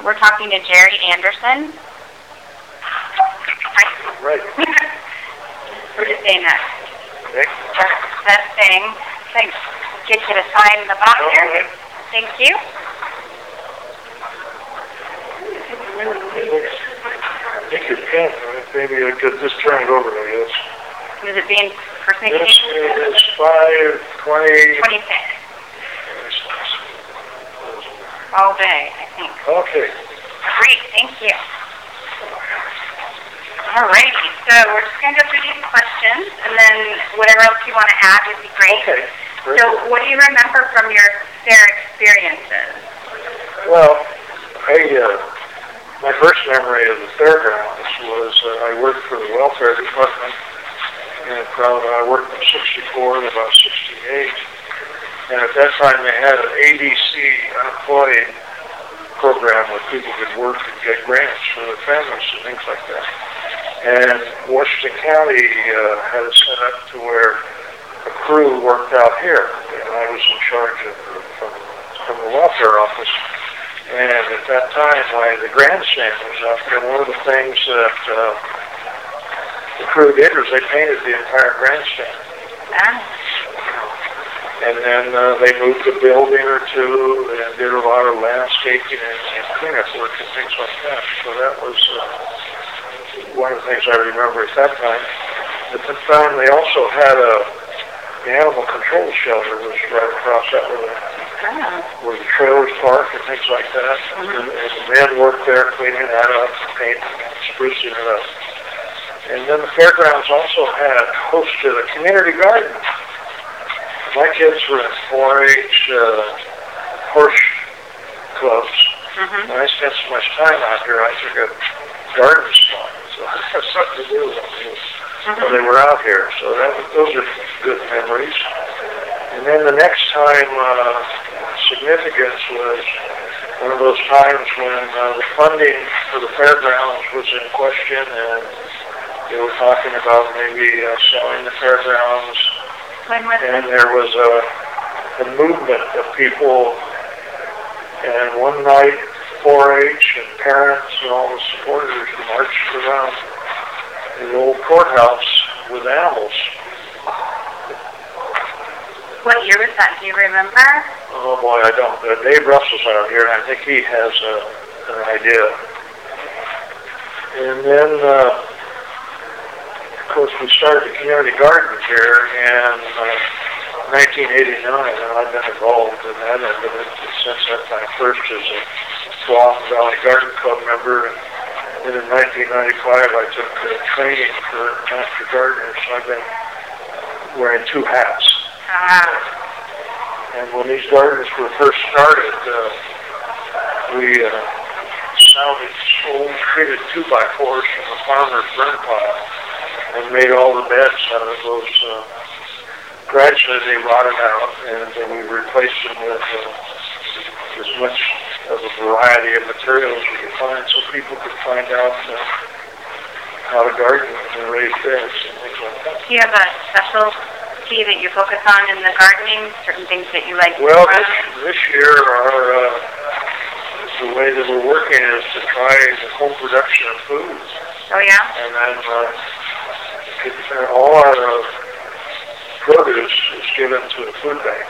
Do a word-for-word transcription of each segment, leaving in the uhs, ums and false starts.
we're talking to Jerry Anderson. Right. We're just saying that. Okay. That thing. Thanks. Get you to sign the box here. Okay. Thank you. I think you can. Maybe I could just turn it over, I guess. Is it being personally? This is five twenty. twenty-six. All day, I think. Okay. Great, thank you. All righty, so we're just going to go through these questions, and then whatever else you want to add would be great. Okay. Great. So what do you remember from your fair experiences? Well, I, uh, my first memory of the fairgrounds was uh, I worked for the welfare department, and from, uh, I worked from sixty-four to about sixty-eight. And at that time, they had an A D C unemployed program where people could work and get grants for their families and things like that. And Washington County uh, had it set up to where a crew worked out here, and I was in charge of from, from the welfare office. And at that time, why the grandstand was up there. One of the things that uh, the crew did was they painted the entire grandstand. Ah. And then uh, they moved a building or two and did a lot of landscaping and, and cleanup work and things like that. So that was uh, one of the things I remember at that time. At the time, they also had a the animal control shelter was right across that where the, Oh. where the trailers park and things like that. Mm-hmm. And, and the men worked there cleaning that up, painting, sprucing it up. And then the fairgrounds also had hosted a community garden. My kids were in four H uh, horse clubs, Mm-hmm. and I spent so much time out here, I took a garden spot. So I had something to do with them Mm-hmm. when they were out here. So that, those are good memories. And then the next time uh, significance was one of those times when uh, the funding for the fairgrounds was in question, and they were talking about maybe uh, selling the fairgrounds. When was And it? there was a, a movement of people, and one night four H and parents and all the supporters marched around the old courthouse with animals. What year was that? Do you remember? Oh boy, I don't. Uh, Dave Russell's out here, and I think he has uh, an idea. And then, uh, of course, we started the community garden here in uh, nineteen eighty-nine, and I've been involved in that end of it since that time. First as a Swan Valley Garden Club member, and then in nineteen ninety-five I took uh, training for master gardeners, so I've been wearing two hats. Ah. And when these gardens were first started, uh, we uh, salvaged old treated two by fours from the farmer's burn pile and made all the beds out of those. Uh, gradually they rotted out, and then we replaced them with uh, as much of a variety of materials we could find, so people could find out uh, how to garden and raise beds and things like that. Do you have a specialty that you focus on in the gardening? Certain things that you like? Well, this, this year, our uh, the way that we're working is to try the home production of food, Oh yeah. and then uh, it, uh, all our uh, produce is given to the food bank.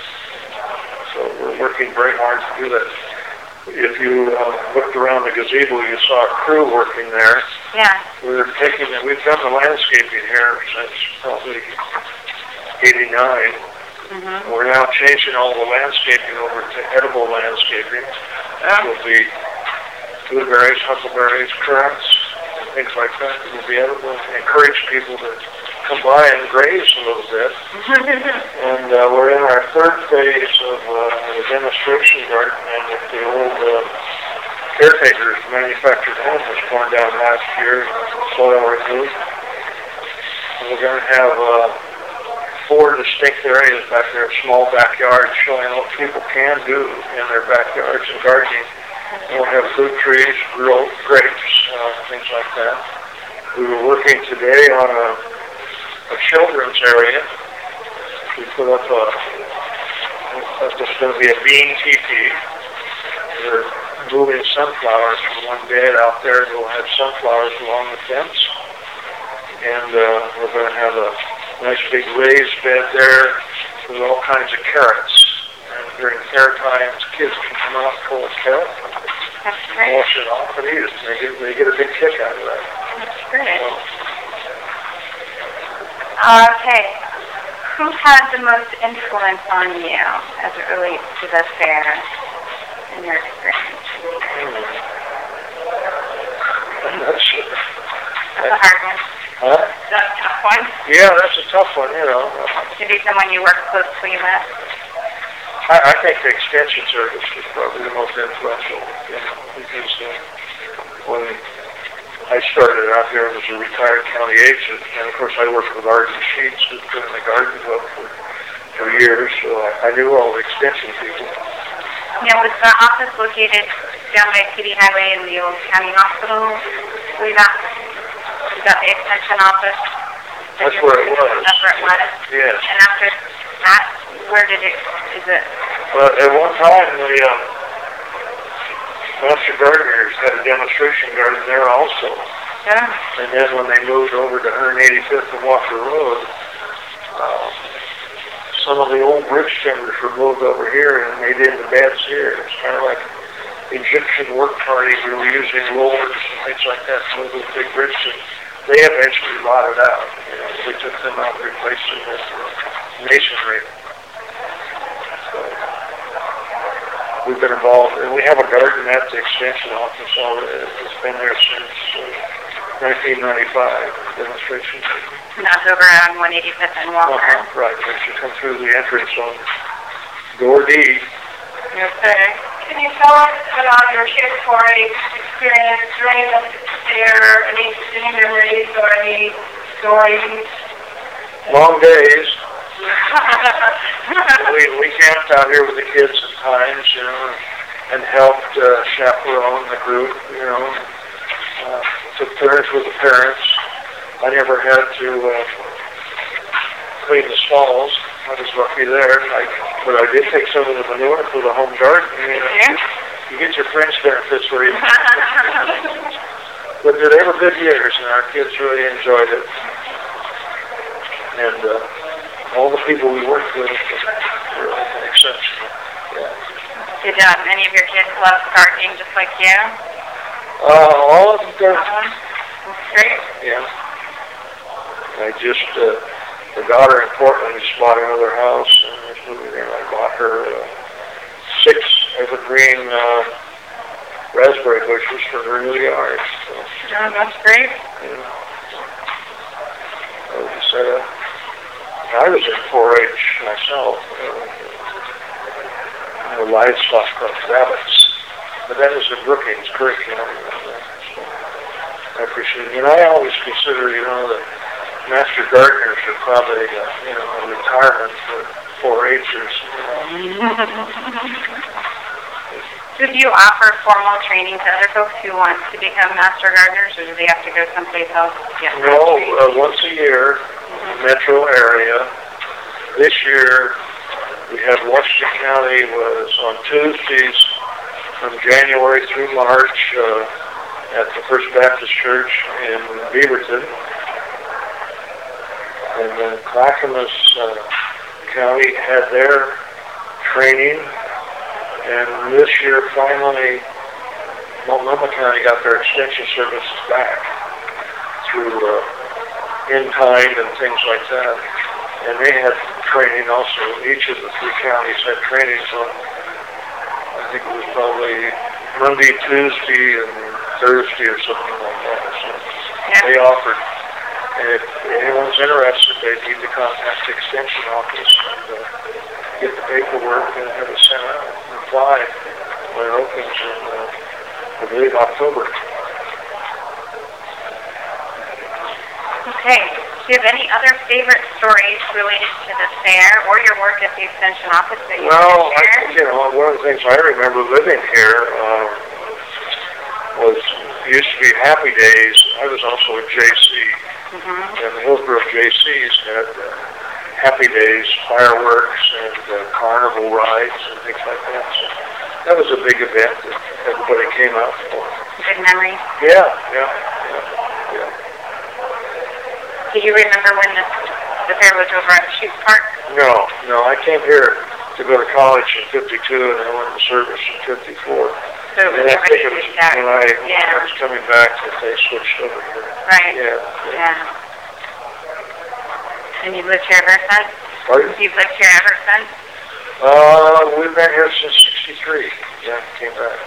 So we're working very hard to do that. If you uh, looked around the gazebo, you saw a crew working there. Yeah. We're taking, we've done the landscaping here since probably eighty-nine. Mm-hmm. We're now changing all the landscaping over to edible landscaping. That will be blueberries, huckleberries, currants, and things like that. It will be edible. Encourage people to come by and graze a little bit. And uh, we're in our third phase of uh, the demonstration garden, and if the old uh, caretaker's manufactured home was torn down last year, soil removed. And we're going to have uh, four distinct areas back there, small backyards, showing what people can do in their backyards and gardening. And we'll have fruit trees, real grapes, uh, things like that. We were working today on a, a children's area. We put up a, that's going to be a bean teepee. They're moving sunflowers from one bed out there. We'll have sunflowers along the fence. And uh, we're going to have a nice big raised bed there with all kinds of carrots. And during fair times, kids can come out and pull a carrot, wash it off, and eat it. They get, they get a big kick out of that. That's great. So, okay. Who had the most influence on you as it relates to the fair in your experience? hmm. I'm not sure. That's a hard one. Huh? That's a tough one. Yeah, that's a tough one, you know. Maybe someone you work closely with. I, I think the extension service was probably the most influential, you know, because uh, when I started out here as a retired county agent, and of course I worked with Arden Sheets, who's been in the garden club for, for years, so I, I knew all the extension people. Now, was the office located down by City Highway in the old county hospital? Was that, was that the extension office? That's where it was. That's where it was? Yes. And after that, where did it, is it? Well, at one time, the um, Master Gardeners had a demonstration garden there also. Yeah. And then when they moved over to one eighty-fifth and Walker Road, uh, some of the old bridge timbers were moved over here and made into beds here. It's kind of like Egyptian work party. We were using rollers and things like that to move those big bridge timbers. They eventually rotted out. You know, we took them out and replaced them with masonry. So we've been involved, and we have a garden at the extension office already. It's been there since uh, nineteen ninety-five, demonstration. And that's over on one eighty-fifth and Walker. Uh-huh, right, as you come through the entrance on door D. Okay. Can you tell us about your kids' story experience during the fair? Any, any memories or any stories? Long days. we we camped out here with the kids at times, you know, and helped uh, chaperone the group, you know. Uh, took turns with the parents. I never had to uh, clean the stalls. I was lucky there. I, but I did take some of the manure for the home garden. You know, yeah. You get your fringe benefits where you. But they were good years, and our kids really enjoyed it. And uh, all the people we worked with were exceptional. Yeah. Did um, any of your kids love gardening just like you? Uh, all of them did. Uh-huh. That's great. Yeah. I just, uh, the daughter in Portland just bought another house, and was moving there. I bought her uh, six evergreen uh, raspberry bushes for her new yard. So, Oh, that's great. yeah. I was just, uh, I was in four H myself. Uh, you know, livestock club, rabbits. But that was a Brookings curriculum. So I appreciate it. And I always consider, you know, that Master Gardeners are probably, uh, you know, a retirement for four Hers. Do you offer formal training to other folks who want to become Master Gardeners, or do they have to go someplace else to get No, uh, once a year, mm-hmm. metro area. This year, we had Washington County was on Tuesdays from January through March uh, at the First Baptist Church in Beaverton. And then Clackamas uh, County had their training. And this year, finally, Multnomah County got their extension services back through uh, in-kind and things like that. And they had training also. Each of the three counties had training on, I think it was probably Monday, Tuesday, and Thursday or something like that. So yeah. They offered. And if anyone's interested, they need to contact the extension office and uh, get the paperwork and have it sent out and apply when it opens in, uh, I believe, October. Okay. Do you have any other favorite stories related to the fair or your work at the extension office that you well, want to share? I, you know, one of the things I remember living here uh, was used to be Happy Days. I was also at J C. Mm-hmm. And the Hillsborough J Cs had uh, Happy Days, fireworks, and uh, carnival rides and things like that. So that was a big event. everybody came out for. Good memory. Yeah, yeah, yeah, yeah. Do you remember when the, the fair was over at Shoot Park? No, no, I came here to go to college in fifty-two, and I went to service in fifty-four. So it was And I think it everybody was switched out. when I, Yeah. I was coming back that they switched over here. Right. Yeah. Yeah. And you've lived here ever since? Pardon? You've lived here ever since? Uh, we've been here since sixty-three. Yeah, came back.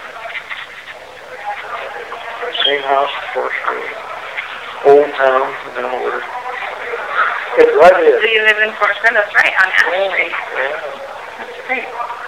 Same house, Fourth Street. Old town, and then over. It's right So here. you live in Fort Smith, that's right, on Ash Street. Yeah. That's great.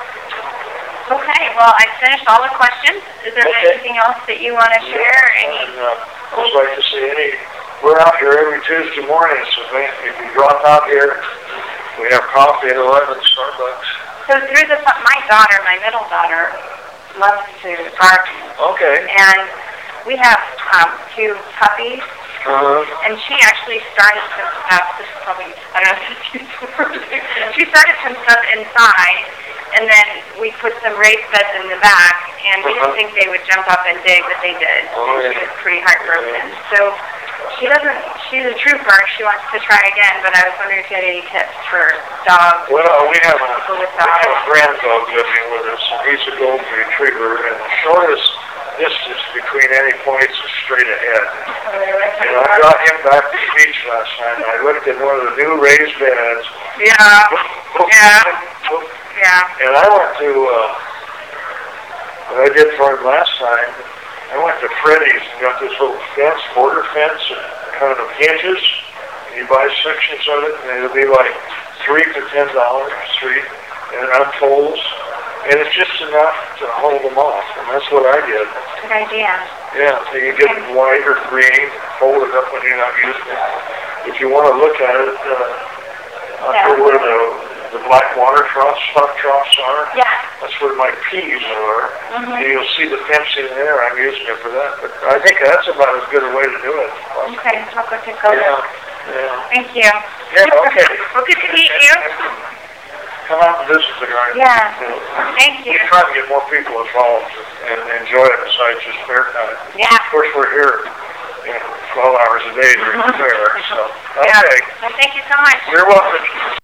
Okay, well, I finished all the questions. Is there Okay. anything else that you want to share? Any? And, uh, I'd like to see any, we're out here every Tuesday morning, so if if you drop out here, we have coffee at eleven, Starbucks. So through the, my daughter, my middle daughter, loves to garden. Okay. And we have um, two puppies. Uh-huh. And she actually started some stuff, this is probably, I don't know if it's she started some stuff inside, and then we put some raised beds in the back, and we Uh-huh. didn't think they would jump up and dig, but they did. Oh, and yeah. she was pretty heartbroken. So she doesn't, she's a trooper, she wants to try again, but I was wondering if you had any tips for dogs. Well, we have a, People with we have a dogs. grand dog living with us, and he's a golden retriever, and the shortest distance between any points is straight ahead. And I got him back to the beach last night, and I looked at one of the new raised beds. Yeah, Yeah. yeah. And I went to, uh, what I did for him last time, I went to Freddy's and got this little fence, border fence, and kind of hinges. And you buy sections of it, and it'll be like three to ten dollars, three, and it unfolds. And it's just enough to hold them off, and that's what I did. Good idea. Yeah, so you get white or green, fold it up when you're not using it. If you want to look at it, uh, up Yeah. to where the, the black water troughs, stock troughs are, Yeah. that's where my peas are. Mm-hmm. And you'll see the fencing there, I'm using it for that. But I think that's about as good a way to do it. Okay, I'll go take a look. Yeah, yeah. Thank you. Yeah, okay. Well, good to meet you. Come out and visit the garden. Yeah. You know. Thank you. We try to get more people involved and enjoy it besides just fair time. Yeah. Of course, we're here, you know, twelve hours a day during the fair, so, Yeah. okay. Well, thank you so much. You're welcome.